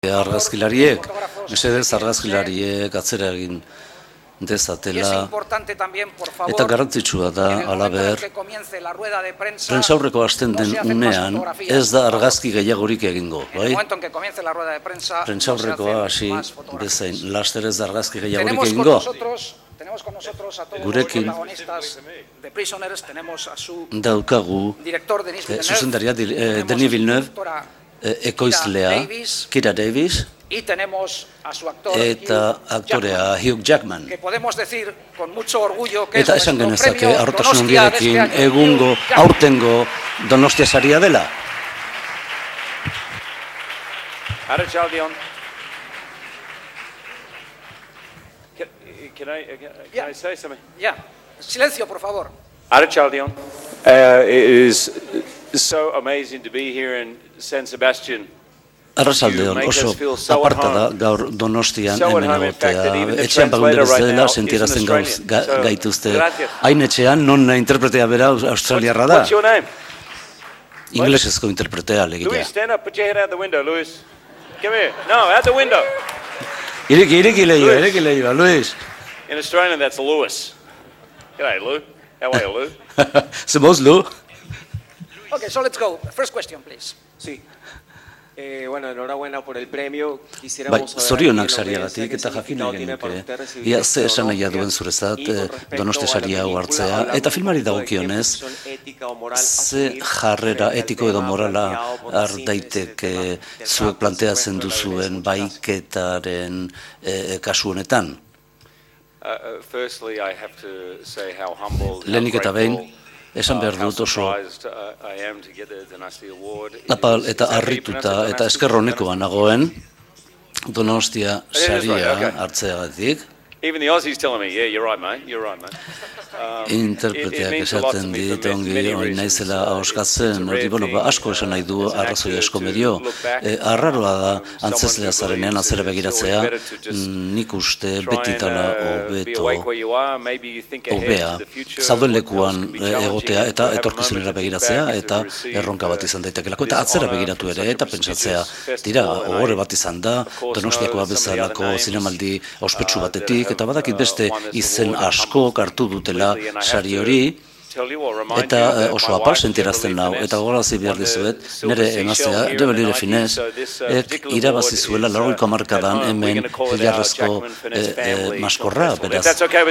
Argazkilariek, mesedez argazkilariek atzera egin dezatela, eta garrantzitsua da, halaber, prentsaurreko hasten den unean ez da argazki gehiagorik egingo, bai? Prentsaurrekoa hasi bezain, laster ez da argazki gehiagorik egingo. Gurekin daukagu zuzendaria Denis Villeneuve, ekoizlea Kira Davis, eta aktorea Hugh Jackman. Eta esan genezake, harrotasun handiarekin egungo, aurtengo Donostia saria dela. Arratsaldeon. Can I say something? Yeah. Silencio, por favor. Arratsaldeon. It is so amazing to be here in San Sebastian. Arratsaldeon oso aparta da gaur Donostian hemen egotea. Etxean bagunderez dela sentiarazten gaituzte. Hain etxean non interpretea bera australiarra da. What's your name? Inglesezko interpretea legilea. Louis, stand up, put your head out the window, Louis. Come here. No, out the window. Ireki leioa, Luis. In Australian, that's Louis. G'day, Lou. How are you, Lou? Somos Lou. Okay, so let's go. First question, please. Sí. Bueno, enhorabuena por el premio. Bai, zorionak sariagatik eta jakin nahi genuke. Ia ze esan nahi duen zurezat Donostia saria hau hartzea. Eta filmari dagokionez, ze jarrera etiko edo morala har daiteke zuek planteatzen duzuen baiketaren kasu honetan. Lehenik eta behin, esan behar dut oso apal eta harrituta eta esker honekoa nagoen Donostia saria hartzeagatik. Even the Aussies telling me, yeah, you're right, mate. Interpreteak esaten dit ongi hori naizela ahoskatzen, asko esan nahi du, arrazoi asko medio. Arraroa da, antzeslea zarenean atzera begiratzea, nik uste betitala hobea, zauden lekuan egotea eta etorkizunera begiratzea, eta erronka bat izan daitekelako, eta atzera begiratu ere, eta pentsatzea, tira, ohore bat izan da, Donostiakoa bezalako zinemaldi ospetsu batetik, eta badakit beste izen asko hartu dutela sari hori, eta oso apal sentirazten nau, eta gogorazi behar dizuet, nire emaztea, Rebelire Finez, irabazi zuela 80 hamarkadan hemen hilarrezko maskorra, beraz.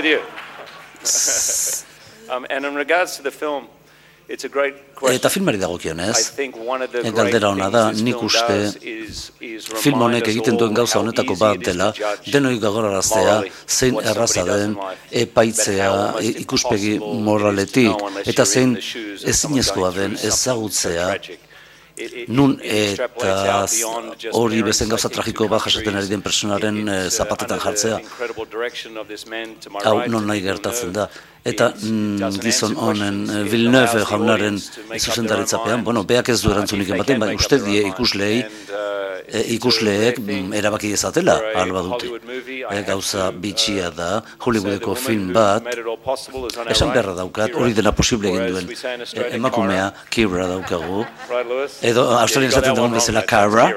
And in regards to the film, eta filmari dagokionez, galdera hona da, nik uste film honek egiten duen gauza honetako bat dela, denoi gagoraraztea, zein erraza den epaitzea ikuspegi moraletik, eta zein ezinezkoa den ezagutzea, nun eta hori bezen gauza tragiko bat jasaten ari den personaren zapatetan jartzea. Hau non nahi gertatzen da. Eta gizon honen Villeneuve jaunaren zuzendaritzapean, beak ez du erantzunik ematen, bai uste die ikusleek erabaki dezatela, alba dute. Gauza bitxia da, Hollywoodeko film bat, esan beharra daukat, hori dena posible egin duen emakumea, Kira daukagu, edo australian esaten dagoen bezala Kara,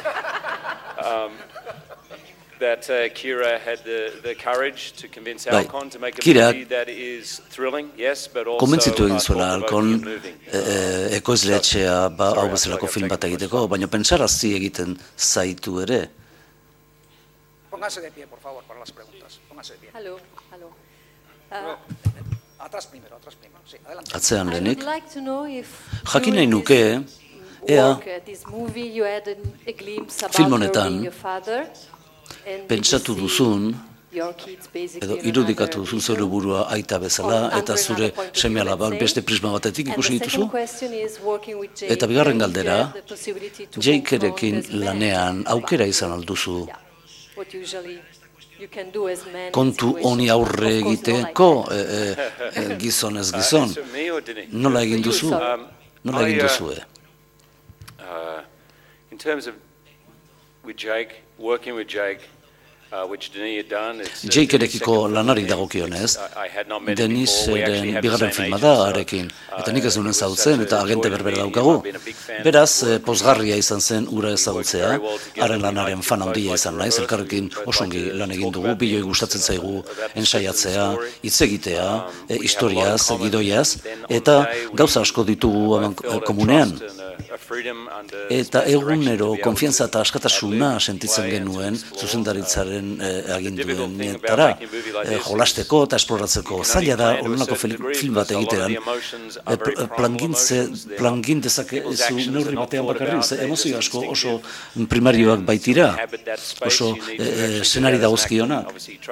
that Kira had the courage to convince Alcon to make a movie that is thrilling, yes, but also konbentzitu egin zuela Alcon ekoizleetxea hau bezalako film bat egiteko, baina pentsarazi egiten zaitu ere. Pónganse de pie, por favor, para las preguntas. Pónganse de pie. Hello. Atrás primero. Sí, adelante. Atzean lehenik. Jakin nahi nuke, ea film honetan pentsatu duzun, edo irudikatu duzun zure burua aita bezala, eta zure seme-alabak beste prisma batetik ikusi dituzu. Eta bigarren galdera, Jakerekin lanean aukera izan alduzu kontu honi aurre egiteko gizonez gizon. Nola egin duzu? Nola egin duzue? In terms of with Jake, working with Jake, Jake-erekiko lanari dagokionez, Denisen bigarren filma da harekin, eta nik ez duen ezagutzen eta agente berbera daukagu. Beraz, pozgarria izan zen ura ezagutzea, haren lanaren fan handia izan naiz, elkarrekin osongi lan egin dugu, biloi gustatzen zaigu ensaiatzea, hitz egitea, historiaz, gidoiaz, eta gauza asko ditugu komunean. Eta egunero konfiantza eta askatasuna sentitzen genuen zuzendaritzaren aginduenetara, jolasteko eta esploratzeko. Zaila da, holonako film bat egitean, plangin dezakezu neurri batean bakarri, emozio asko oso primarioak baitira, oso senari dagozkionak.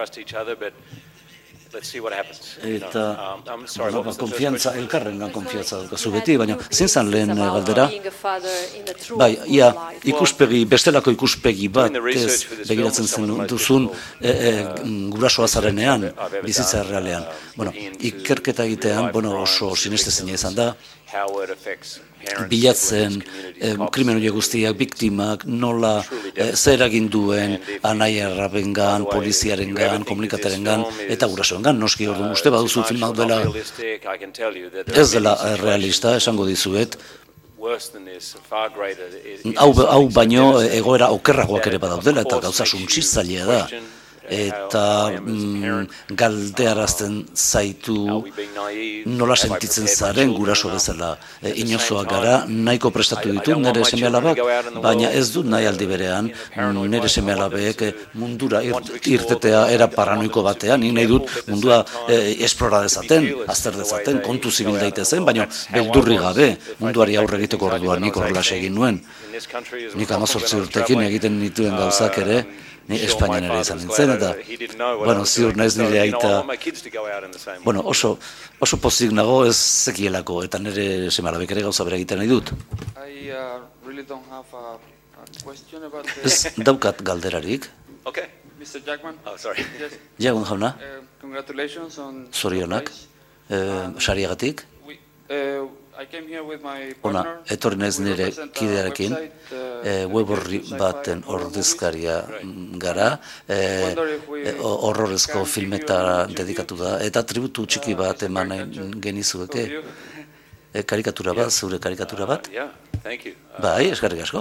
Eta konfiantza, elkarrengan konfiantza daukazu beti, baina zein zan lehen galdera? Bai, ia, ikuspegi, bestelako ikuspegi bat ez begiratzen zen duzun gurasoa zarenean, bizitza errealean. Ikerketa egitean, oso sinestezina izan da, bilatzen krimen horiek guztiak, biktimak, nola zer egin duen anaiarrabengan, poliziarengan, komunikaterengan eta gurasoengan. Noski orduan uste baduzu filmak dela ez dela realista, esango dizuet. Hau baino egoera okerragoak ere badaudela eta gauza suntsitzailea da. Eta galdearazten zaitu nola sentitzen zaren guraso bezala. Inozoak gara, nahiko prestatu ditu nire seme-alabak, baina ez dut nahi aldi berean nire seme-alabek mundura irtetea era paranoiko batean, nik nahi dut mundua esplora dezaten, azter dezaten, kontu zibil daitezen, baina beldurri gabe munduari aurre egiteko orduan nik horrela egin nuen. Nik 18 urtekin egiten nituen gauzak ere, ni Espainian ere izan nintzen, eta, ziur naiz nire aita, oso pozik nago ez zekielako, eta nire seme-alabek ere gauza bera egiten nahi dut. Ez daukat galderarik. Jackman jauna, zorionak, sariagatik. Etorri naiz nire kidearekin, web horri baten ordezkaria gara, horrorezko filmetara dedikatu da, eta tributu txiki bat eman genizueke, karikatura bat, zure karikatura bat? Bai, eskerrik asko.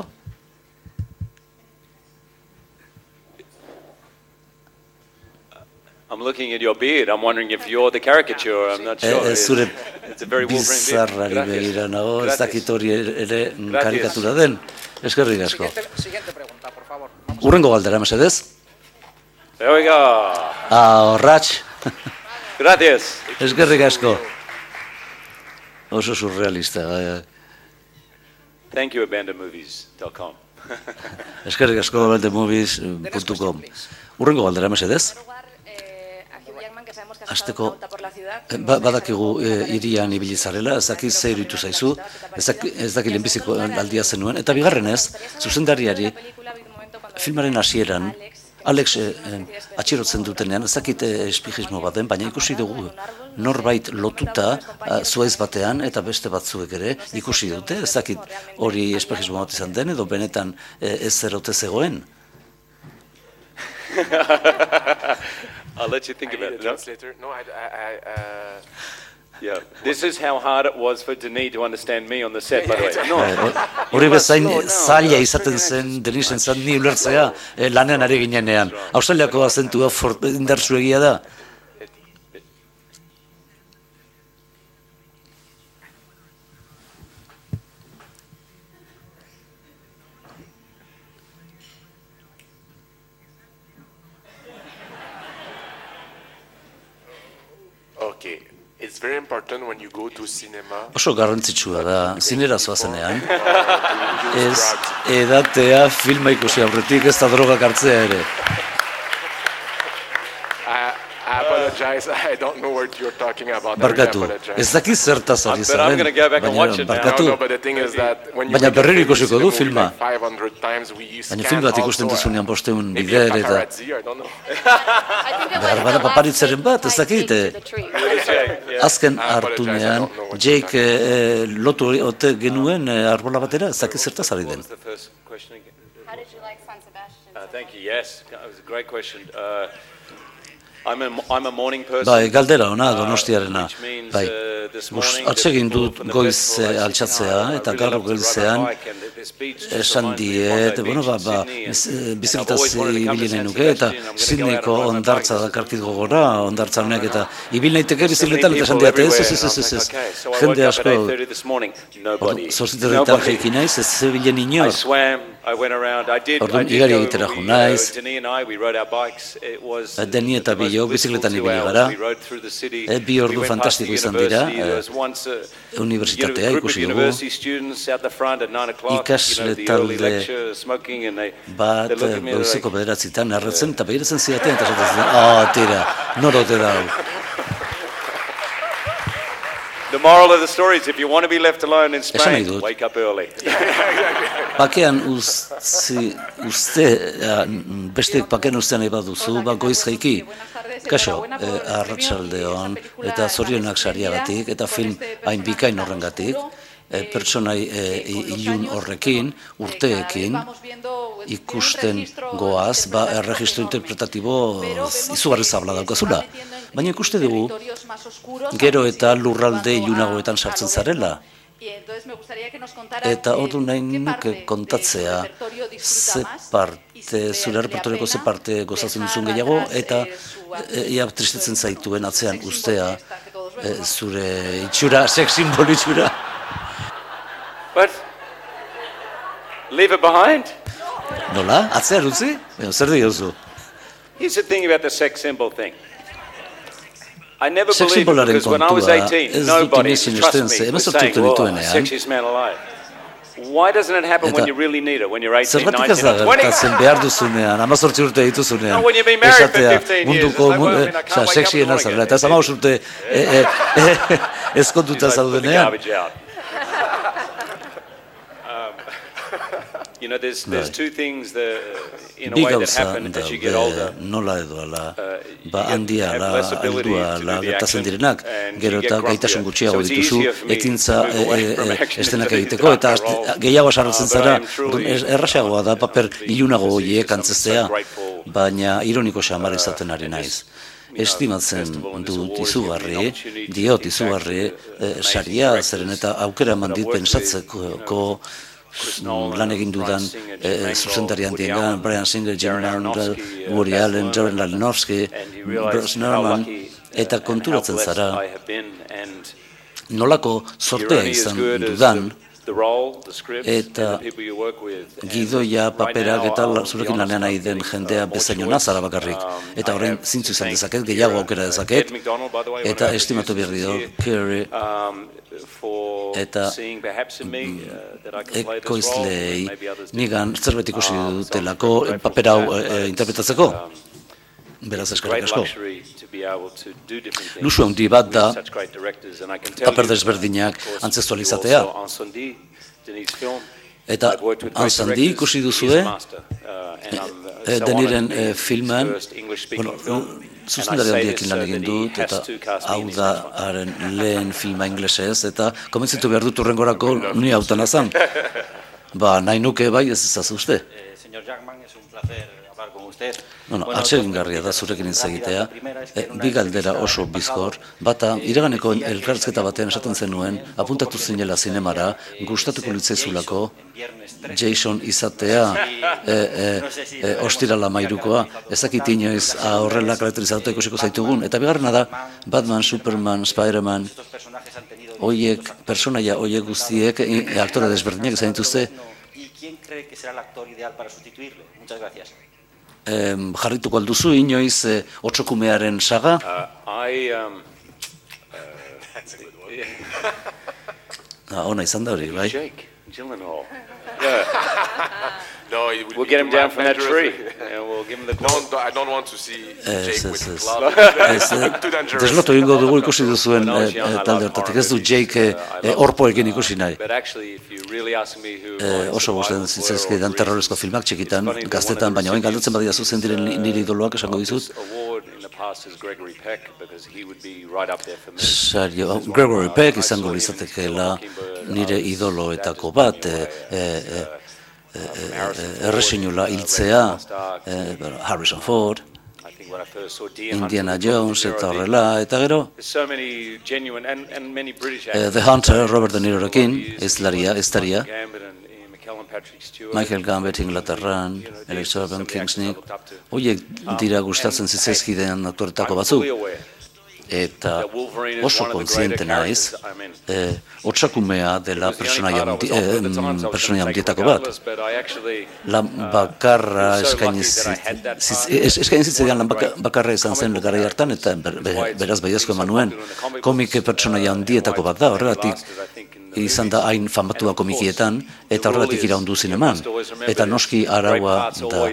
I'm looking at your beard. I'm wondering if you're the caricature. I'm not sure. Zure bizarrari begira nago, ez dakit hori ere karikatura den. Eskerrik asko. Urrengo galdera, mesedez? There we go. Horratx. Gracias. Eskerrik asko. Oso surrealista. Thank you, abandonmovies.com. Eskerrik asko, abandonmovies.com. Urrengo galdera, mesedez? Azteko, badakigu irian ibilizarela, ez dakit ze iruditu zaizu, ez dakit lehenbiziko aldia zenuen, eta bigarrenez, zuzendariari filmaren hasieran, Alex atxirotzen dutenean, ez dakit espijismo bat den, baina ikusi dugu norbait lotuta zuaiz batean, eta beste batzuek ere ikusi dute, ez dakit hori espijismo bat izan den, edo benetan ez zerote zegoen. I'll let you think about it. Yeah. This is how hard it was for Denis to understand me on the set, by the way. Hori bezain zaila izaten zen Denisen zan ni ulertzea lanean ari ginenean. Australiako azentua indartsuegia da. Oso garrantzitsua da, zinera zoazenean, ez edatea filma ikusi aurretik ez da drogak hartzea ere. Barkatu, ez dakiz zertaz ari zaren, baina berriro ikusiko du filma. Baina film bat ikusten duzunean bosteun bider eta... Bada paparitzaren bat, ez dakit. Azken hartunean, Jake lotu ote genuen arbola batera, ez dakit zertaz ari den. Thank you. Yes, that was a great question. I'm a morning person. Bai, galdera ona Donostiarena. Bai. Atsegin dut goiz altxatzea eta gaur goizean esan diet, bizikletaz ibili nahi nuke eta Sydneyko ondartza dakarkit gogora, ondartza honek eta ibil naiteke bizikletan eta esan diat ez. Jende asko, zorziteretan jeiki naiz, ez zebilen inor. Orduan igari egitera jo naiz, Deni eta Bilok bizikletan ibili gara, bi ordu fantastiko izan dira, unibertsitatea ikusi dugu, ikasle talde bat goizeko bederatzitan erretzen eta behiratzen zidaten eta esaten tira, norote dau. The moral of the story is if you want to be left alone in Spain, wake up early. Pakean uste, besteek pakean ustean nahi baduzu, goiz jaiki. Kaixo, arratsaldeon eta zorionak sariagatik eta film hain bikain horrengatik. Pertsonai ilun horrekin, urteekin, ikusten goaz, erregistro interpretatibo izugarri zabla daukazula. Baina ikuste dugu, gero eta lurralde ilunagoetan sartzen zarela. Eta ordu nahi nuke kontatzea zure repertorioko ze parte gozatzen duzun gehiago, eta ia tristetzen zaituen atzean ustea zure itxura, sex symbol itxura. What? Leave it behind? Nola? Atzean utzi? Zer diozu? Here's the thing about the sex symbol thing. I never believed it because when I was 18, nobody trusted me was saying, sexiest man alive. Why doesn't it happen when you really need it, when you're 18, 19, or 20? Zergatik behar duzunean, 18 urte dituzunean. When you've been married for 15 years, it's like, well, I mean, I can't wake up in the morning. Eta 15 urte eskonduta zaudenean. You know, there's two things that, in a way that happen as you get older. Nola edo ala, handia ala, aldua ala, gertatzen direnak, gero eta gaitasun gutxiago dituzu, ekintza estenak egiteko, eta gehiago sarratzen zara, erraxagoa da paper ilunago horiek antzestea, baina ironiko xamar izaten ari naiz. Estimatzen dut izugarri, saria, zeren eta aukera eman dit pentsatzeko lan egin dudan zuzendari handiengan, Brian Singer, Jim Randall, Woody Allen, Darren Aronofsky, Bruce Norman, eta konturatzen zara nolako sortea izan dudan, eta gidoia, paperak eta zurekin lanean nahi den jendea bezainona zara bakarrik. Eta horrein zintzu izan dezaket, gehiago aukera dezaket, eta estimatu behar dio, Carey, eta ekoizlei nigan zerbait ikusi dutelako paper hau interpretatzeko. Beraz eskerrik asko. Luxu handi bat da paper desberdinak antzestualizatea. Eta Ansandi ikusi duzue, Deniren filman, zuzendari handiekin lan egin dut, eta hau da haren lehen filma inglesez, eta komentzitu behar dut urrengorako ni hautan azan. Nahi nuke bai ez ezazu uste. Atsegingarria da zurekin hitz egitea, bi galdera oso bizkor, bata, iraganeko elkarrizketa batean esaten zenuen, apuntatu zinela zinemara, gustatuko litzaizulako, Jason izatea, ostirala mairukoa, ezakit inoiz horrela karakterizatuta ikusiko zaitugun, eta bigarrena da, Batman, Superman, Spider-Man, oiek, personaia oiek guztiek, aktore desberdinak izan dituzte, jarrituko alduzu inoiz otsokumearen saga? Ona izan da hori, bai? We'll get him down from that tree and we'll give him the call. No, I don't want to see Jake with the club. Too dangerous. Deslotu ingo dugu ikusi duzuen talde hortatik, ez du Jake orpoekin ikusi nahi. Oso gustatzen zitzaizkidan terrorezko filmak txikitan, gaztetan, baina orain galdetzen badia zuzen diren nire idoloak esango dizut. Gregory Peck izango litzatekeela nire idoloetako bat, erresinula hiltzea, Harrison Ford, Indiana Jones eta horrela, eta gero The Hunter, Robert De Nirorekin, estaria, Michael Gambit Inglaterran, Elizabeth Kingsley, horiek dira gustatzen zitzaizkideen aktoretako batzuk. Eta oso kontziente naiz, otsakumea dela pertsonaia handietako bat. Lan bakarra eskaini zitzaidan lan bakarra izan zen garai hartan, eta beraz baiazko eman nuen, komik pertsonaia handietako bat da, horregatik izan da hain famatua komikietan, eta horregatik iraundu zineman. Eta noski araua da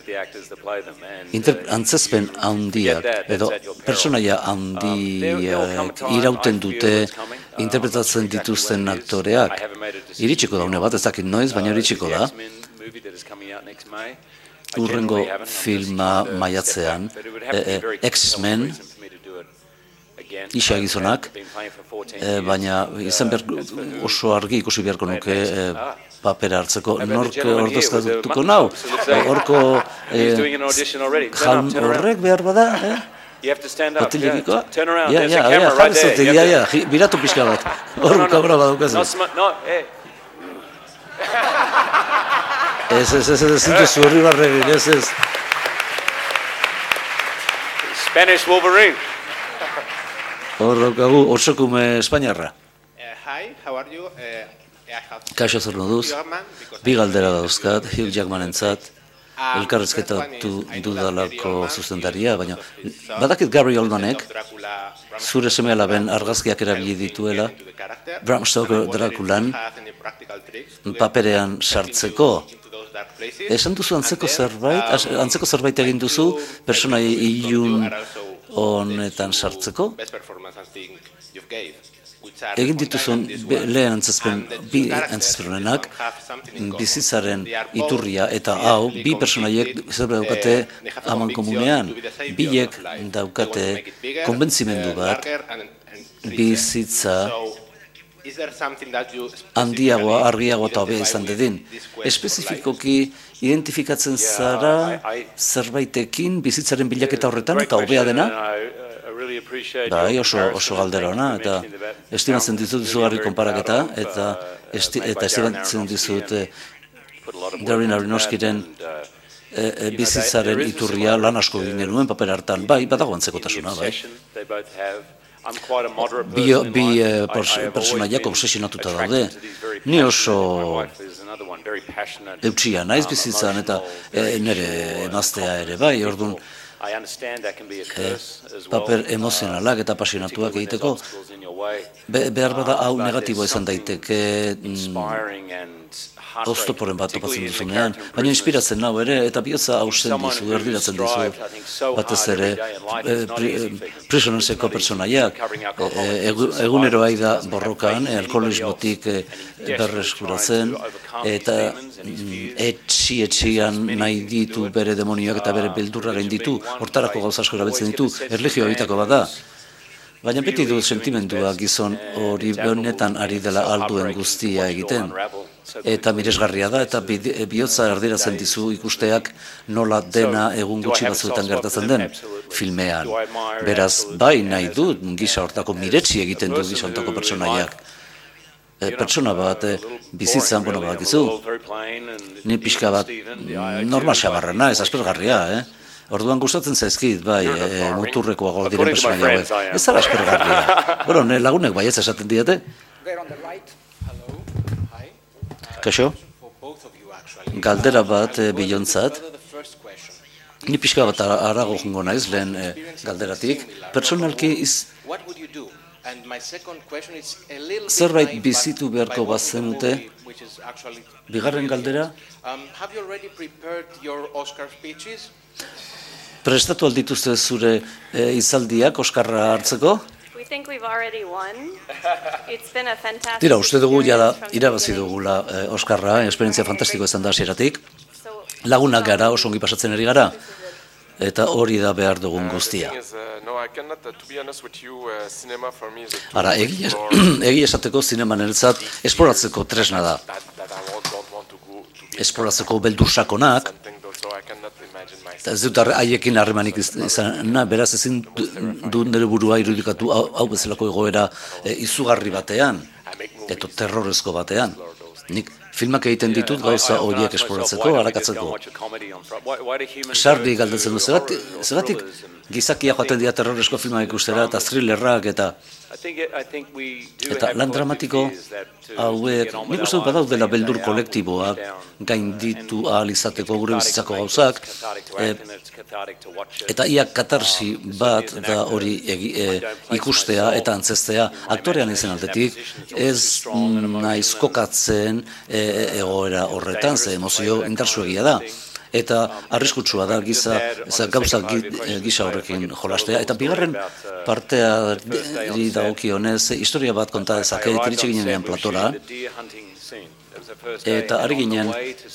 antzezpen handiak, edo pertsonaia handiak irauten dute interpretatzen dituzten aktoreak. Iritsiko da une bat, ez dakit noiz, baina iritsiko da. Hurrengo filma maiatzean, X-Men, isa gizonak, baina izan oso argi ikusi beharko nuke papera hartzeko. Nork ordezkatuko nau? Horko horrek behar bada? Hotilegikoa? Biratu pixka bat. Hor kamera badukazu. Ez zintuzu horri barregin, ez. Spanish Wolverine. Hor daukagu, otsokume Espainiarra. Hi, how are you? Kaixo zer moduz, bi galdera dauzkat, Hugh Jackmanentzat, elkarrezketatu dudalako zuzendaria, baina badakit Gary Oldmanek, zure seme-alaben argazkiak erabili dituela, Bram Stoker Draculan paperean sartzeko. Esan duzu antzeko zerbait egin duzu, personai ilun honetan sartzeko? Egin dituzun lehen bi antzezpenenak, bizitzaren iturria eta hau, bi personaiek zerbait daukate aman komunean, biek daukate konbentzimendu bat, bizitza handiagoa, argiagoa eta hobea izan dedin. Espezifikoki identifikatzen zara zerbaitekin bizitzaren bilaketa horretan eta hobea dena? Bai, oso galdera ona, eta estimatzen dizut izugarri konparaketa, eta estimatzen dizut Darren Aronofskyren bizitzaren iturria lan asko egin genuen paper hartan. Bai, badago antzekotasuna, bai. Bi personaiak obsesionatuta daude. Ni oso eutxia naiz bizitzan eta nire emaztea ere bai, orduan paper emozionalak eta apasionatuak egiteko behar bada hau negatiboa izan daiteke oztoporen bat topatzen duzunean, baina inspiratzen nau ere, eta bihotza hausten dizu, erdiratzen dizu, batez ere Prisonerseko pertsonaiak, egunero da borrokan, alkoholismotik berreskuratzen, eta etxian nahi ditu bere demonioak eta bere beldurra gain ditu, hortarako gauza asko erabiltzen ditu, erlijioa bitako bada. Baina beti du sentimendua gizon hori behonetan ari dela alduen guztia egiten. Eta miresgarria da, eta bihotza erdiratzen dizu ikusteak nola dena egun gutxi batzuetan gertatzen den filmean. Beraz, bai nahi du gisa hortako miretsi egiten du gisa hortako pertsonaiak. Pertsona bat bizitzan, badakizu, ni pixka bat normal xabarrena, ez aspergarria, Orduan gustatzen zaizkit, bai, muturrekoago diren personaia hauek. Ez zara aspergarria. Lagunek bai ez esaten diete. Kaixo? Galdera bat bilontzat. Ni pixka bat arago jungo naiz, lehen galderatik. Personalki zerbait bizitu beharko bazenute. Bigarren galdera. Prestatu aldituzte zure izaldiak Oskarra hartzeko? Tira, uste dugu jada irabazi dugula Oskarra, esperientzia fantastiko izan da hasieratik. Lagunak gara, oso ongi pasatzen ari gara, eta hori da behar dugun guztia. Ara, egia esateko zinema niretzat esploratzeko tresna da. esploratzeko beldur sakonak, eta ez dut haiekin harremanik izan, beraz ezin du nire burua irudikatu hau bezalako egoera izugarri batean, eta terrorezko batean. Nik filmak egiten ditut gauza horiek esploratzeko, harakatzeko. Sarri galdetzen du, zeratik gizakia joaten dira terrorezko filmak ikustera, eta thrillerrak, eta lan dramatiko hauek, nik uste dut badaudela beldur kolektiboak gainditu ahal izateko gure bizitzako gauzak, eta ia katarsi bat da hori ikustea eta antzestea aktorean izen aldetik, ez naiz kokatzen egoera horretan, ze emozio indartsuegia da. Eta arriskutsua da gauza gisa horrekin jolastea. Eta bigarren parteari dagokionez, historia bat konta dezake, iritsi ginenean Platora, eta ari ginen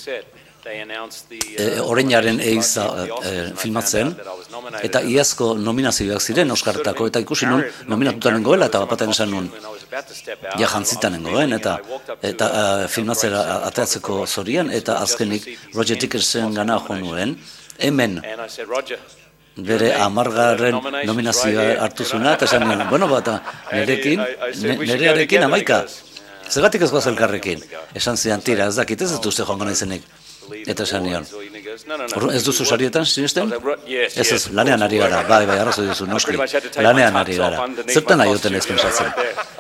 Oreinaren eiza filmatzen, eta iazko nominazioak ziren Oscarretako, eta ikusi nun nominatuta nengoela, eta bapaten esan nun ja jantzita nengoen, eta filmatzera ateratzeko zorian, eta azkenik Roger Dickinson gana jo nuen, hemen bere 10. nominazioa hartu zuna, eta esan nuen, bueno, bat, nerearekin 11. Zergatik ez goaz elkarrekin? Esan zidan, tira, ez dakit, ez duzte joango naizenik. Eta esan nion. Ez duzu sarietan, sinesten? Ez, lanean ari gara. Bai, arrazoi duzu, noski. Lanean ari gara. Zertan aioten ez pensatzen.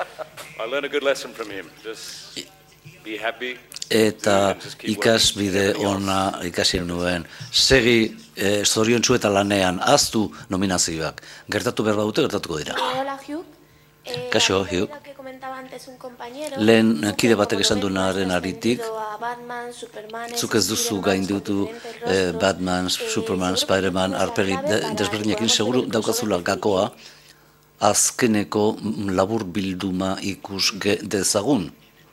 Eta ikasbide ona ikasi nuen. Segi zoriontsu eta lanean aztu nominazioak. Gertatu behar badute, gertatuko dira. Kaixo, Hugh. Lehen kide batek esan duenaren aritik, zuk ez duzu gainditu Batman, Superman, Spiderman, arpegi desberdinekin seguru daukazula gakoa, azkeneko labur bilduma ikus dezagun.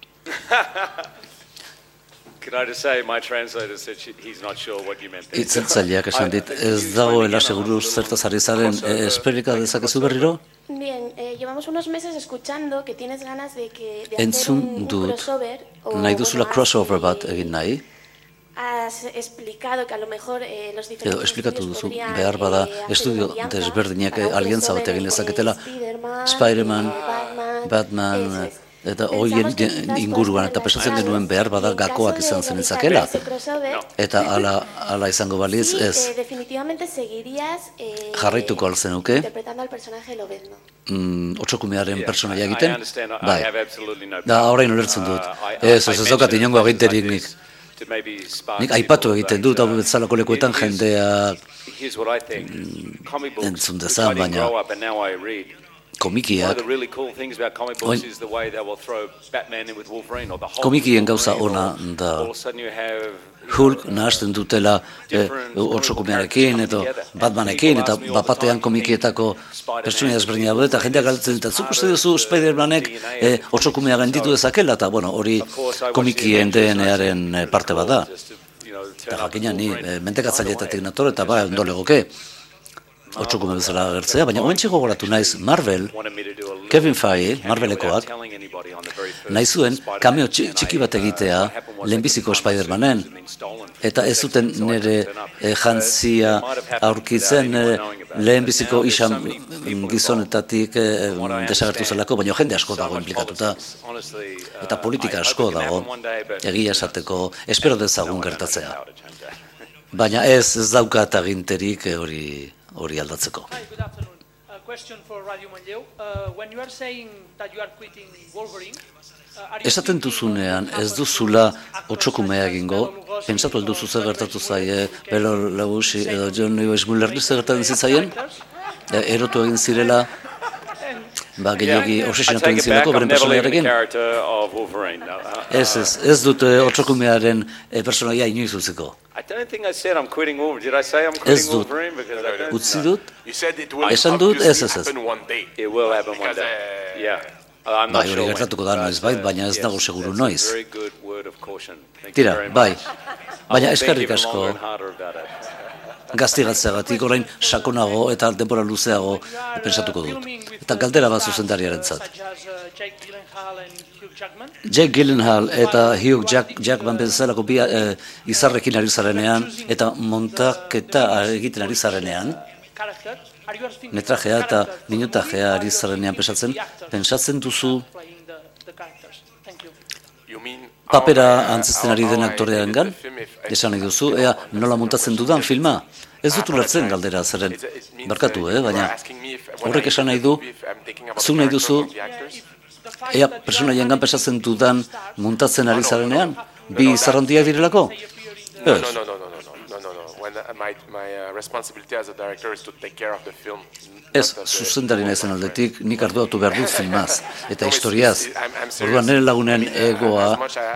Itzultzaileak esan dit, ez dagoela seguru zertaz ari zaren, esperika dezakezu berriro? Bien, llevamos unos meses escuchando que tienes ganas de hacer un crossover. Nahi duzula crossover bat egin nahi? Has explicado que a lo mejor los diferentes esplikatu duzu, behar bada estudio desberdinak aliantza bat egin lezaketela, Spiderman, Batman, eta hoien inguruan, eta pesatzen genuen behar bada gakoak izan zen ezakela. Eta ala izango baliz, ez. Jarraituko alzenuke. Otsokumearen personaia egiten. Bai. Da, orain ulertzen dut. Ez daukat inongo aginterik nik. Nik aipatu egiten dut, hau betzalako lekuetan jendea entzun dezan, baina komikiak, komikien gauza ona da Hulk nahazten dutela otsokumearekin, eta Batmanekin, eta bapatean komikietako pertsonaia desberdina daude, eta jendeak galtzen dut, zuk uste duzu Spider-Manek otsokumea gainditu dezakela, eta hori komikien DNA-aren parte bada. Eta jakina ni mentekatzaileetatik nator, eta ondo legoke otsokume bezala agertzea, baina omentxe gogoratu naiz Marvel, Kevin Feige, Marvelekoak, nahi zuen cameo txiki bat egitea lehenbiziko Spider-Manen, eta ez zuten nire jantzia aurkitzen lehenbiziko isan gizonetatik desagertu zelako, baina jende asko dago implikatuta, eta politika asko dago, egia esateko, espero dezagun gertatzea. Baina ez daukat aginterik hori aldatzeko. Esaten duzunean ez duzula otsokumea egingo, pentsatu alduzu zer gertatu zaie, Bela Lugosi edo John Lewis Mullerri zer gertatzen zitzaien, erotu egin zirela, gehiagoki obsesionatu egin zirelako beren personaiarekin. Ez dut otsokumearen personaia inoiz utziko. Ez dut. Utzi dut? Esan dut? Ez. Hori gertatuko da noiz bait, baina ez dago seguru noiz. Tira, bai. Baina eskerrik asko. gaztigatzeagatik, orain sakonago eta denbora luzeago pentsatuko dut. Eta galdera bat zuzendariarentzat. Jake Gyllenhaal eta Hugh Jackman bezalako bi izarrekin ari zarenean eta montaketa egiten ari zarenean, metrajea eta minutajea ari zarenean pentsatzen duzu papera antzesten ari den aktorearengan, esan nahi duzu, ea nola montatzen dudan filma? Ez dut ulertzen galdera zeren, barkatu, baina horrek esan nahi du, zuk nahi duzu, ea personaiengan pentsatzen dudan montatzen ari zarenean, bi izarrandiak direlako? Ez. Ez, zuzendari naizen aldetik, nik arduatu behar dut filmaz, eta historiaz. Orduan nire lagunen egoa,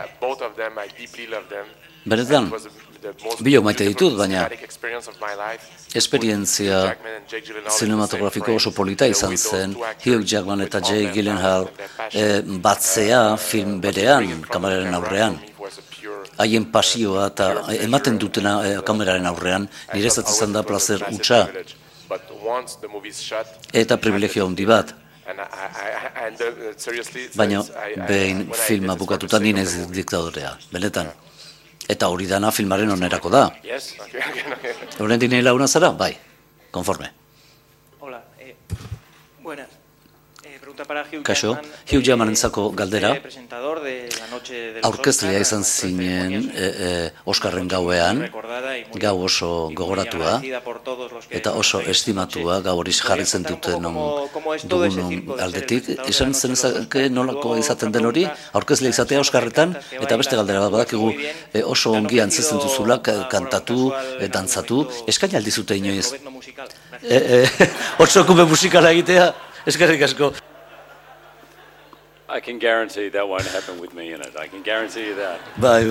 benetan, biok maite ditut, baina esperientzia cinematografiko oso polita izan zen, Hugh Jackman eta Jake Gyllenhaal batzea film berean, kameraren aurrean. Haien pasioa eta ematen dutena kameraren aurrean, niretzat izan da plazer hutsa eta privilegio handi bat. Baina behin filma bukatuta nien ez diktadorea, benetan. Eta hori dana filmaren onerako da. Horren dinei launa zara? Bai, konforme. Hola, buenas. Kaixo, Hugh Jackmanentzako galdera, aurkezlea izan zinen Oskarren gauean, gau oso gogoratua, eta oso estimatua, gau hori jarritzen duten dugun aldetik. Esan zenezake nolako izaten den hori, aurkezlea izatea Oskarretan, eta beste galdera bat badakigu oso ongi antzesten duzula, kantatu, dantzatu, eskaini aldizute inoiz. Oso kume musikala egitea, eskerrik asko. I can guarantee that won't happen with me in it. I can guarantee you that. Bai.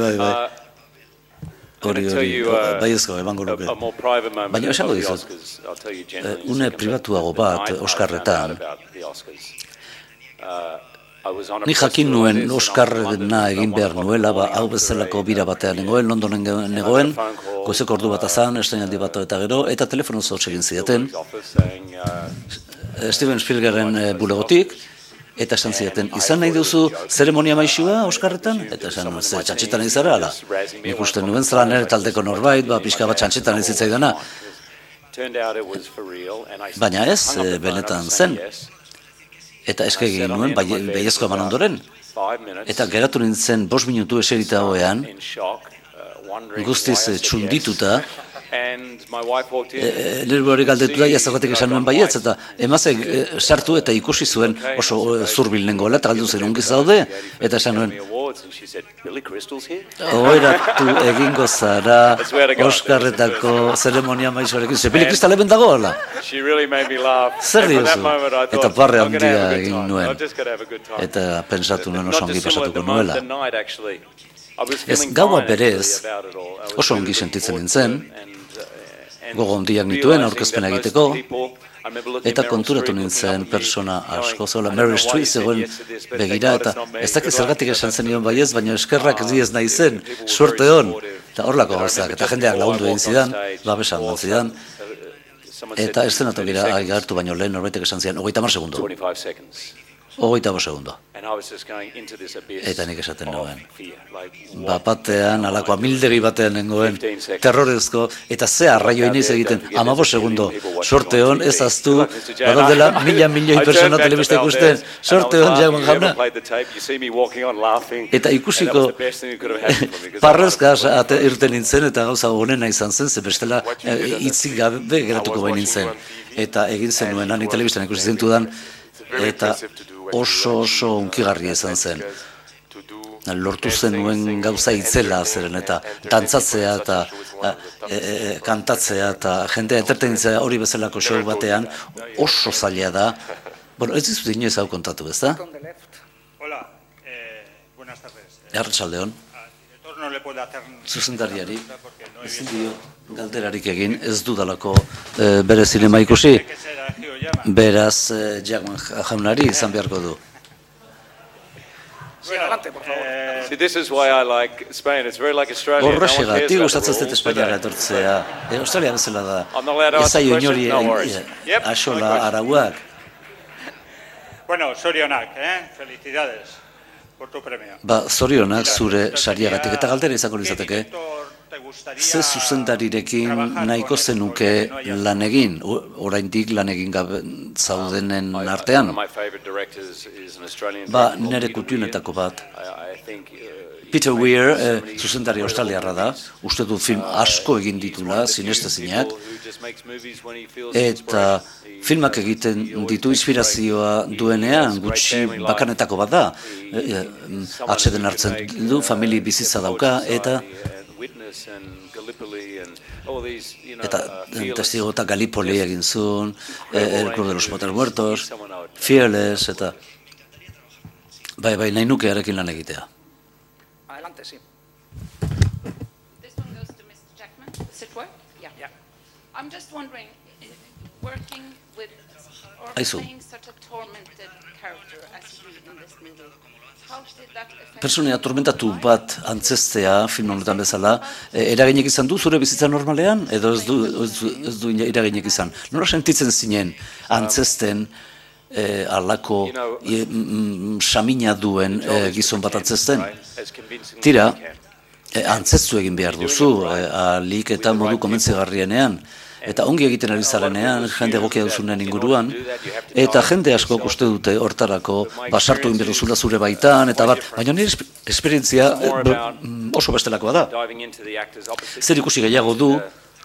Hori, baiezko, emango luke. Baina esango dizut, une pribatuago bat Oskarretan, ni jakin nuen Oskarrena egin behar nuela, hau bezalako bira batean nengoen, Londonen nengoen, goizeko ordu bat azan, estrainaldi bat eta gero, eta telefonoz hotz egin zidaten, Steven Spielbergen bulegotik, eta esan zidaten, izan nahi duzu zeremonia maixua Oskarretan? Eta esan, txantxetan izara, ala. Nik uste nuen zela nire taldeko norbait, pixka bat txantxetan izitzaidana. Baina ez, benetan zen. Eta eskegin nuen, baiezko eman ondoren. Eta geratu nintzen 5 minutu eserita hoean, guztiz txundituta, nire hori galdetu da, jazakotik esan nuen baietz, eta emazek sartu eta ikusi zuen oso zurbil nengoela, eta galdu zen ongiz daude, eta esan nuen, oeratu egingo zara Oskarretako zeremonia maizuarekin, ze Billy Crystal eben dago, hola? Zer diozu? Eta barre handia egin nuen, eta pentsatu nuen oso ongi pasatuko nuela. Ez gaua berez, oso ongi sentitzen nintzen, gogo handiak nituen aurkezpena egiteko, eta konturatu nintzen persona asko, zola Meryl Streep zegoen begira, eta ez dakit zergatik esan zen nion baiez, baina eskerrak ez nahi zen, suerte hon, eta horlako gauzak, eta jendeak lagundu egin zidan, babesan dut zidan, eta eszenatogira agartu baino lehen norbaitek esan zidan, 30 segundo. 25 segundo. Eta nik esaten nuen. Batean, alako amildegi batean nengoen, terrorezko, eta ze arraio iniz egiten, 15 segundo. Sorte hon, ez aztu, badaudela milioi persona telebista ikusten, sorte hon, Jackman jauna. Eta ikusiko, parrezka irten nintzen, eta gauza honena izan zen, ze bestela itzik gabe geratuko bain nintzen. Eta egin zen nuen, ni telebistan ikusi zentudan, eta oso unkigarria izan zen. Lortu zenuen gauza itzela zeren, eta dantzatzea eta kantatzea eta jendea etertenitzea hori bezalako show batean oso zaila da. Bueno, ez dizut inoiz hau kontatu, ez da? Hola, buenas tardes. Arratsaldeon. Zuzendariari, ezin dio galderarik egin, ez dudalako bere zinema ikusi, beraz Jackman jaunari izan beharko du. Sí, adelante, por favor. See, this is why I like Spain. It's very like Australia. Horrexegatik gustatzen zait Espainiara etortzea. Australia bezala da. I'm not allowed to ask Ez the zaio question? inori No worries. Yep. axola arauak. Bueno, zorionak, felicidades por tu premio. Ba, zorionak zure sariagatik. Eta galdera izango litzateke, ze zuzendarirekin nahiko zenuke lan egin, oraindik lan egin gabe zaudenen artean? Ba, nire kutunetako bat. Peter Weir, zuzendari australiarra da, uste du film asko egin ditula, sinestezinak, eta filmak egiten ditu inspirazioa duenean, gutxi bakanetako bat da, atseden hartzen du, famili bizitza dauka, eta testigo eta Gallipoli egin zuen, El Club de los Poetas Muertos, Fearless, eta bai, nahi nuke arekin lan egitea. Adelante, sí. This one goes to Mr. Jackman. Does it work? Yeah. I'm just wondering, working with or playing such a tormented character as you in this movie, how did that affect... Personea tormentatu bat antzestea film honetan bezala, eraginek izan du zure bizitza normalean, edo ez du eraginek izan. Nola sentitzen zinen antzesten alako samina duen gizon bat antzesten? Tira, antzestu egin behar duzu, alik eta modu komentzegarrienean. Eta ongi egiten ari zarenean, jende egokia duzunen inguruan, eta jende asko uste dute hortarako basartu egin behar duzula zure baitan, eta baina nire esperientzia oso bestelakoa da. Zer ikusi gehiago du,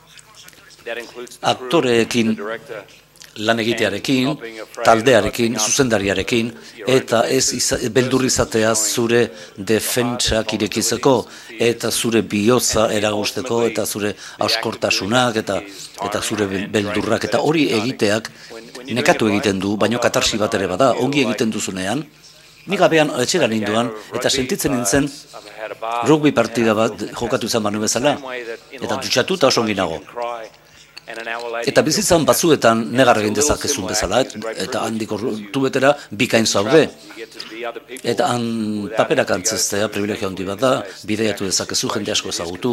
aktoreekin lan egitearekin, taldearekin, zuzendariarekin, eta ez beldur izatea zure defentsak irekizeko, eta zure bihotza eragusteko, eta zure auskortasunak, eta zure beldurrak, eta hori egiteak nekatu egiten du, baino katarsi bat ere bada, ongi egiten duzunean, nik gabean etxera ninduan, eta sentitzen nintzen rugby partida bat jokatu izan banu bezala, eta dutxatu eta oso ongi nago. Eta bizitzan batzuetan negar egin dezakezun bezala, eta handik ortubetera bikain zaude. Eta han paperak antzestea, privilegio handi bat da, bideiatu dezakezu, jende asko ezagutu,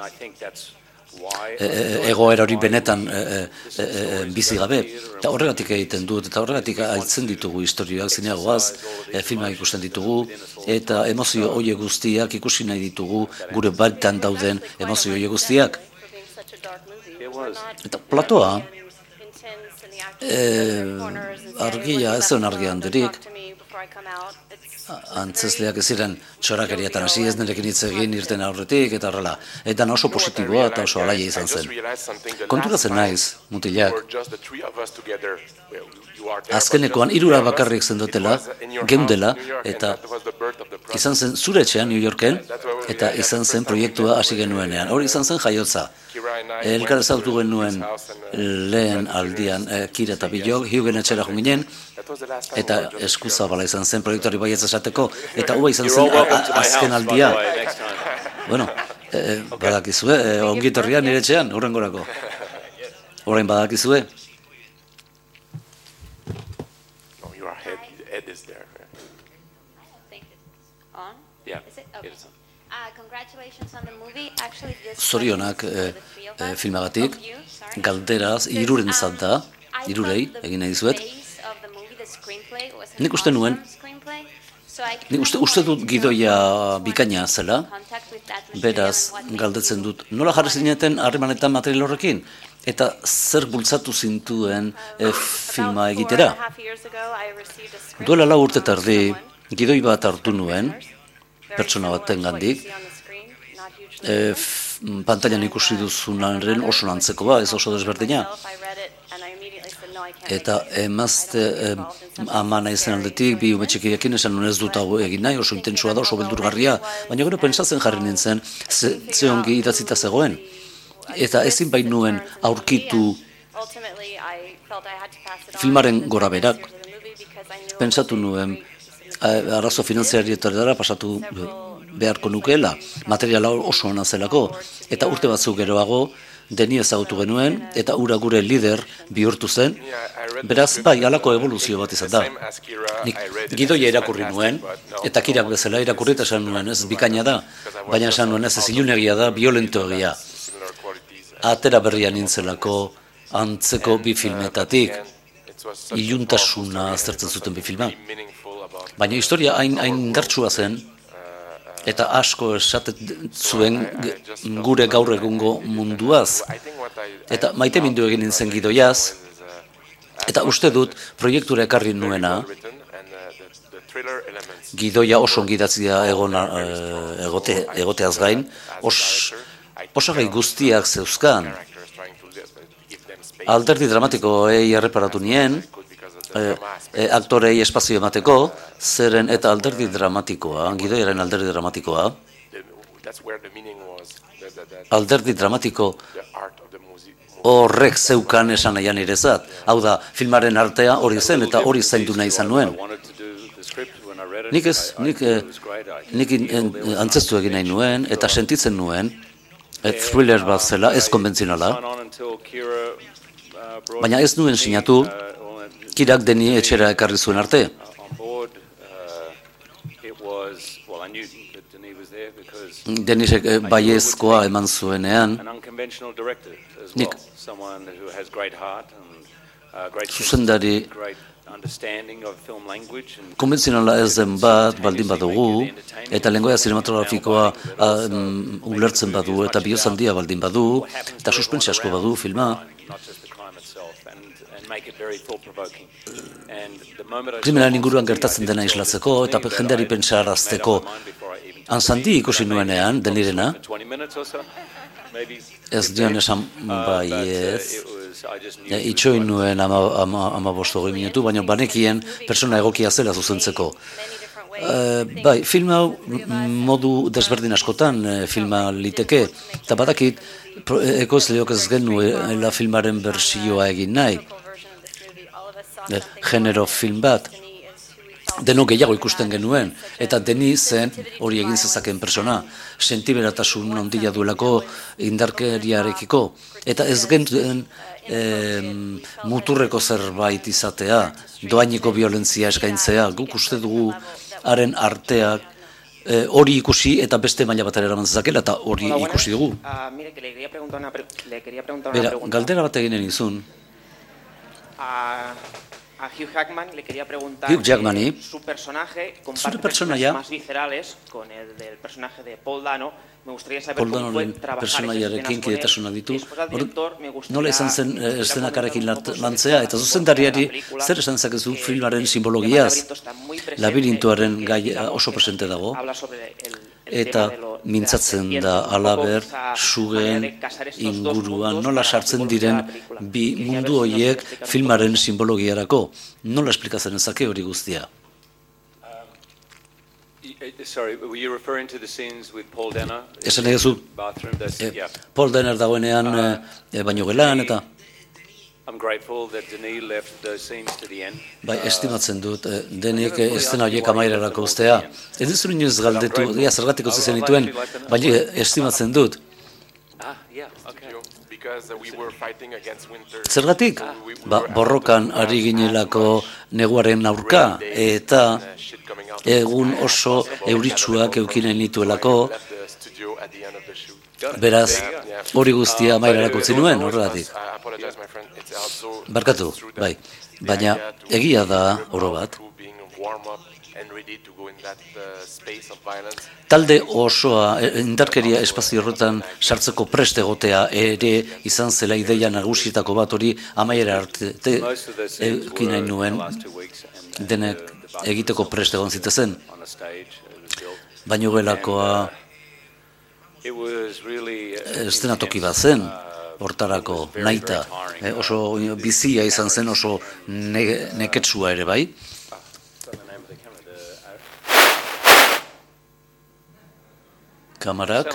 egoera hori benetan bizi gabe. Eta horregatik egiten dut, eta horregatik aitzen ditugu historioak zineagoaz, filmak ikusten ditugu, eta emozio horiek guztiak ikusi nahi ditugu, gure baitan dauden emozio horiek guztiak. Eta platoa, argia, ez zuen argia handirik, antzesleak ez ziren txorakeriatan hasi ez nirekin hitz egin irten aurretik, eta horrela. Eta oso positiboa eta oso alaia izan zen. Konturatzen naiz, mutilak, azkenekoan hirura bakarrik zendotela, geundela, eta izan zen zure etxean New Yorken, eta izan zen proiektua hasi genuenean. Hori izan zen jaiotza. Elkar ezautu genuen lehen aldian Kira eta Bilok, hiugen etxera junginen, eta eskuzabala izan zen proiektuari baietz esateko, eta hua izan zen azken aldia. Bueno, badakizue, ongitorria nire etxean, hurrengorako. Orain badakizue. Zorionak filmagatik, galderaz, hirurentzat da, hirurei, egin nahi dizuet. Nik uste nuen, uste dut gidoia bikaina zela, beraz galdetzen dut, nola jarri zineten harremanetan material horrekin? Eta zer bultzatu zintuen filma egitera? Duela 4 urte tardi, gidoi bat hartu nuen, pertsona baten gandik, pantailan ikusi duzunaren oso lantzeko ba, ez oso desberdina. Eta emazte amana izan aldetik, bi umetxekiekin esan nuen ez dut hau egin nahi, oso intentsua da, oso beldurgarria, baina gero pentsatzen jarri nintzen, ze ongi idatzita zegoen. Eta ezin bain nuen aurkitu filmaren gora berak, pentsatu nuen, arazo finanziarietarara pasatu beharko nukeela, materiala oso ona zelako, eta urte batzuk geroago, deni ezagutu genuen, eta ura gure lider bihurtu zen, Beraz, bai, halako evoluzio bat izan da. Nik gidoia irakurri nuen, eta Kirak bezala irakurri eta esan nuen, ez bikaina da, baina esan nuen ez ilunegia da, violentoegia. Atera berrian nintzelako antzeko bi filmetatik, iluntasuna aztertzen zuten bi filma. Baina historia hain indartsua zen, eta asko esaten zuen gure gaur egungo munduaz. Eta maite mindu egin nintzen gidoiaz, eta uste dut proiektura ekarri nuena, gidoia oso ongidatzia egoteaz gain, osagai guztiak zeuzkan. Alderdi dramatikoei erreparatu nien, aktorei espazio emateko, zeren eta alderdi dramatikoa, gidoiaren alderdi dramatikoa, alderdi dramatiko horrek zeukan esan nahian irezat. Hau da, filmaren artea hori zen eta hori zaindu nahi izan nuen. Nik antzestu egin nahi nuen eta sentitzen nuen, thriller bat zela, ez konbentzionala, baina ez nuen sinatu, Kirak Deni etxera ekarri zuen arte. Denisek baiezkoa eman zuenean, nik zuzendari konbentzionala ez den bat baldin badugu, eta lengoia zinematografikoa ulertzen badu, eta biozandia baldin badu, eta suspensi asko badu filma. Krimenaren inguruan gertatzen dena islatzeko eta jendeari pentsarazteko. Anzandi ikusi nuenean, Denirena, ez dion esan baiez, itxoin nuen 15-20 minutu, baina banekien persona egokia zela zuzentzeko. Bai, film hau modu desberdin askotan filma liteke, eta badakit ekoizleok ez genuela filmaren bertsioa egin nahi. Genero film bat, denok gehiago ikusten genuen, eta Deni zen hori egin zezaken persona, sentiberatasun handia duelako indarkeriarekiko, eta ez genuen muturreko zerbait izatea, doaineko violentzia eskaintzea, guk uste dugu haren arteak hori ikusi eta beste maila batera eraman zezakela, eta hori ikusi dugu. Bera, galdera bat eginen izun, A Hugh Jackman le quería preguntar su personaje comparte más viscerales con el del personaje de Paul Dano. Me gustaría saber cómo fue trabajar esas escenas con él. Después al director me gustaría... Nola izan zen eszenakarekin lantzea, eta zuzendariari zer esan zakezu filmaren simbologiaz. Labirintoaren gai oso presente dago, eta mintzatzen da alaber sugeen inguruan nola sartzen diren bi mundu horiek filmaren simbologiarako. Nola esplikatzen ezake hori guztia? Esan egizu, Paul Denner dagoenean baino gelan eta... Bai, estimatzen dut, Denik estena horiek amairarako ustea. Ez dizu inoiz galdetu, zergatik utzi zenituen, baina estimatzen dut. Zergatik? Borrokan ari ginelako neguaren aurka, eta egun oso euritsuak eukinen nituelako, beraz, hori guztia amairarako utzi nuen, horregatik. Barkatu, bai, baina egia da oro bat. Talde osoa indarkeria espazio horretan sartzeko prest egotea ere izan zela ideia nagusietako bat hori amaiera arte ekin nahi nuen denek egiteko prest egon zitezen. Baino gelakoa estenatoki bat zen, hortarako naita, oso bizia izan zen, oso neketsua ere bai. Kamarak.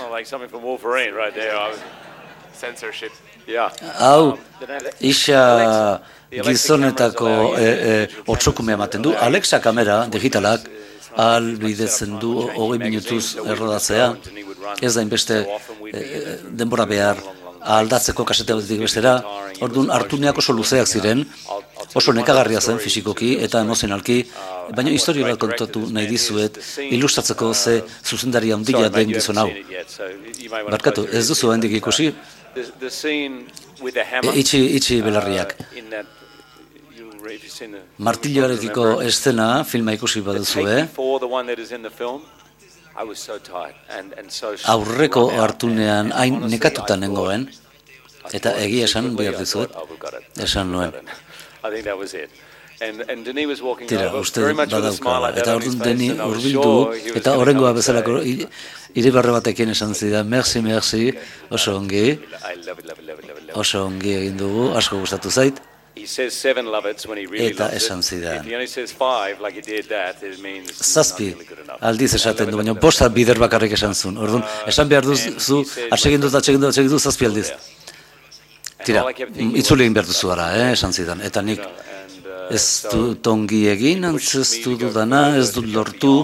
Hau, isa gizonetako otsokume ematen du. Alexa kamera digitalak ahalbidetzen du 20 minutuz errodatzea. Ez da inbeste denbora behar aldatzeko kasete batetik bestera. Orduan hartuneak oso luzeak ziren, oso nekagarria zen fisikoki eta emozionalki, baina historia bat kontatu nahi dizuet, ilustratzeko ze zuzendari handia den gizon hau. Barkatu, ez duzu hendik ikusi? Itxi belarriak. Martilloarekiko eszena filma ikusi baduzue, aurreko hartunean hain nekatuta nengoen, eta egia esan behar dizuet, esan nuen. Tira, uste badaukala, eta orduan Deni urbildu, eta horrengoa bezalako iribarre batekin esan zidan, merci, oso ongi egin dugu, asko gustatu zait, eta esan zidan. Zazpi aldiz esaten du, baina bosta bider bakarrik esan zuen. Orduan, esan behar duzu, atsegin dut zazpi aldiz. Tira, itzuli egin behar duzu ara, esan zidan. Eta nik ez dut ongi egin, antzeztu dudana, ez dut lortu,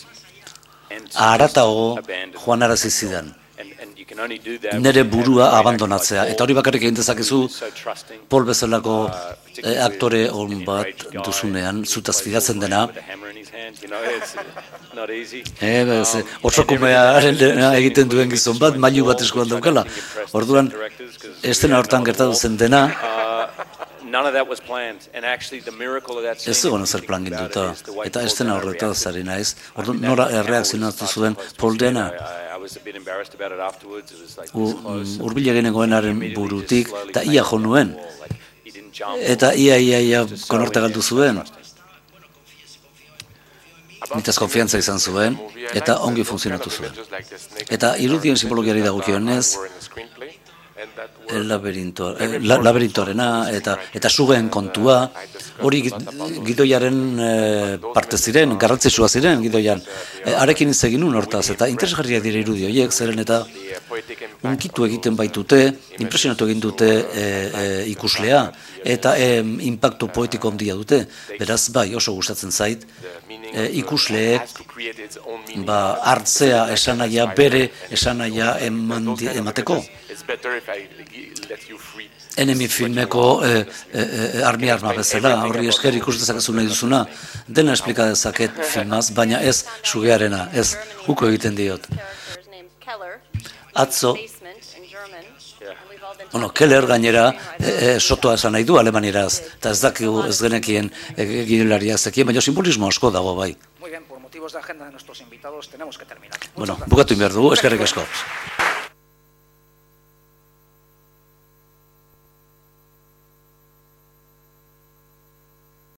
aratago joan arazi zidan. Nere burua abandonatzea. Eta hori bakarrik egin dezakezu Paul bezalako aktore on bat duzunean, zutaz fidatzen dena. Otsokumearen egiten duen gizon bat, mailu bat eskuan daukala. Orduan, estena hortan gertatu zen dena, ez dugu zer plan ginduta, eta estena horretaz ari naiz. Orduan, nora erreakzionatu zuen Paul dena. Urbilagenegoenaren burutik, eta ia jo nuen. Eta ia konorte galdu zuen. Nitaz konfiantza izan zuen, eta ongi funtzionatu zuen. Eta irudien simbologiari dagokionez, laberintoarena eta sugeen kontua, hori gidoiaren parte ziren, garrantzitsua ziren gidoian. Arekin hitz egin nuen hortaz, eta interesgarriak dira irudi horiek, zeren eta unkitu egiten baitute, impresionatu egin dute ikuslea, eta inpaktu poetiko handia dute. Beraz, bai, oso gustatzen zait, ikusleek hartzea esanahia, bere esanahia emateko. Enemy filmeko arma bezala, horri esker ikus dezakezu nahi duzuna, dena esplika dezaket filmaz, baina ez sugearena, ez uko egiten diot. Atzo, Keller gainera sotoa esan nahi du alemanieraz, eta ez dakigu ez genekien gidoilariak zekien, baina simbolismo asko dago bai. Muy bien, por motivos de agenda de nuestros invitados tenemos que terminar. Bukatu behar dugu, eskerrik asko.